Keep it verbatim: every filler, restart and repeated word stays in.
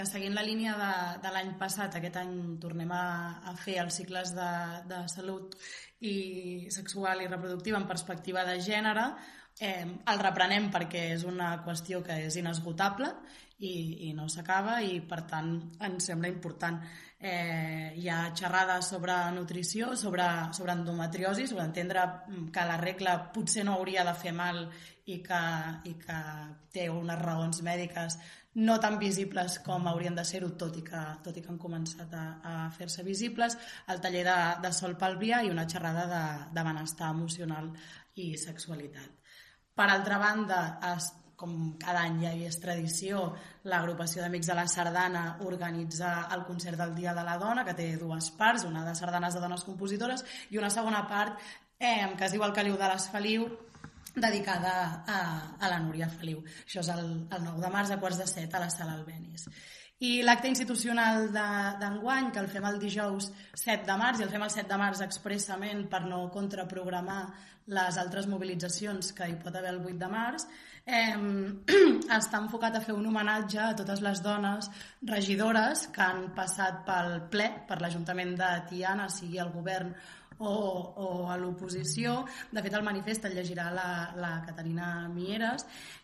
Seguint la línia de, de l'any passat, aquest any tornem a, a fer els cicles de, de salut i sexual i reproductiva en perspectiva de gènere. Eh, el reprenem perquè és una qüestió que és inesgotable i, i no s'acaba, i per tant ens sembla important. Eh, hi ha xerrades sobre nutrició, sobre, sobre endometriosi, sobre entendre que la regla potser no hauria de fer mal i que, i que té unes raons mèdiques no tan visibles com haurien de ser-ho, tot i que, tot i que han començat a, a fer-se visibles, el taller de, de Sol Pelvià i una xerrada de, de benestar emocional i sexualitat. Per altra banda, es, com cada any ja hi és tradició, l'agrupació d'Amics de la Sardana organitza el concert del Dia de la Dona, que té dues parts, una de sardanes de dones compositores i una segona part eh, que es diu El Caliu de les Feliu, dedicada a, a la Núria Feliu. Això és el, el nou de març a quarts de set a la Sala Albéniz. I l'acte institucional d'enguany, que el fem el dijous set de març, i el fem el set de març expressament per no contraprogramar les altres mobilitzacions que hi pot haver el vuit de març, eh, està enfocat a fer un homenatge a totes les dones regidores que han passat pel ple, per l'Ajuntament de Tiana, sigui el govern o, o a l'oposició. De fet, el manifest el llegirà la, la Caterina Mieres,